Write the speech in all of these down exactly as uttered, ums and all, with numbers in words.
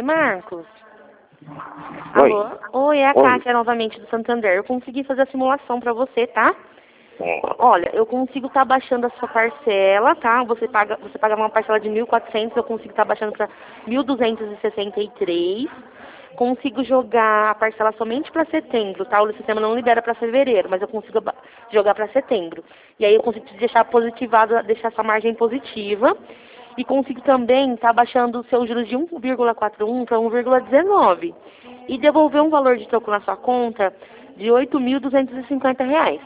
Oi, Marcos. Oi. Alô? Oi, é a Oi. Kátia novamente do Santander. Eu consegui fazer a simulação pra você, tá? É. Olha, eu consigo estar baixando a sua parcela, tá? Você paga, você paga uma parcela de mil e quatrocentos, eu consigo estar baixando para mil duzentos e sessenta e três. Consigo jogar a parcela somente para setembro, tá? O sistema não libera para fevereiro, mas eu consigo ba- jogar para setembro. E aí eu consigo te deixar positivado, deixar essa margem positiva. E consigo também estar baixando o seu juros de um vírgula quarenta e um para um vírgula dezenove. E devolver um valor de troco na sua conta de oito mil duzentos e cinquenta reais.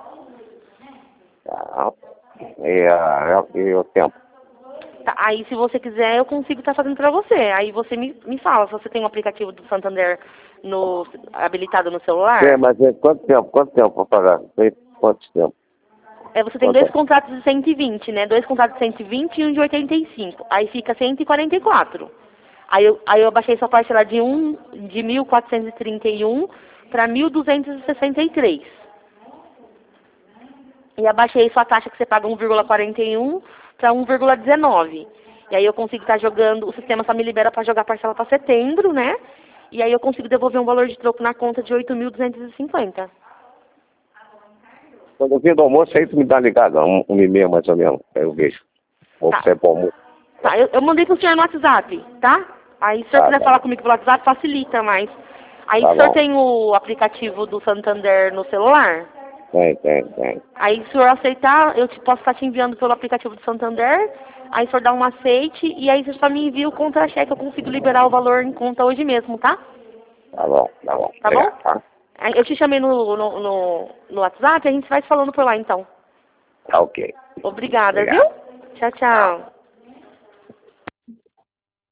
Tá. E, ah, e o tempo? Tá, aí se você quiser eu consigo estar fazendo pra você. Aí você me, me fala se você tem um aplicativo do Santander no, habilitado no celular. É, mas é quanto tempo? Quanto tempo para pagar? Tem quanto tempo? É, você tem Quanto dois é? contratos de cento e vinte, né? Dois contratos de cento e vinte e um de oitenta e cinco. Aí fica cento e quarenta e quatro. Aí eu, aí eu baixei sua parcela de, um, de mil quatrocentos e trinta e um para mil duzentos e sessenta e três. E abaixei sua taxa que você paga um vírgula quarenta e um para um vírgula dezenove. E aí eu consigo estar jogando, o sistema só me libera para jogar parcela para setembro, né? E aí eu consigo devolver um valor de troco na conta de oito mil duzentos e cinquenta. Quando eu vim do almoço, aí tu me dá ligada, um, um e meia mais ou menos, aí eu vejo. Vou Tá, sair pro almoço. tá eu, eu mandei pro senhor no WhatsApp, tá? Aí se o senhor Tá, quiser tá falar bom. comigo pelo WhatsApp, facilita mais. Aí Tá o senhor bom. tem o aplicativo do Santander no celular? Tem, tem, tem. Aí, se o senhor aceitar, eu te, posso estar te enviando pelo aplicativo do Santander. Aí, o senhor dá um aceite e aí você só me envia o contra-cheque. Eu consigo liberar o valor em conta hoje mesmo, tá? Tá bom, tá bom. Tá bom? Obrigado, tá? Aí, eu te chamei no, no, no, no WhatsApp e a gente vai falando por lá, então. Tá ok. Obrigada, viu? Obrigado. Tchau, Tchau. tchau.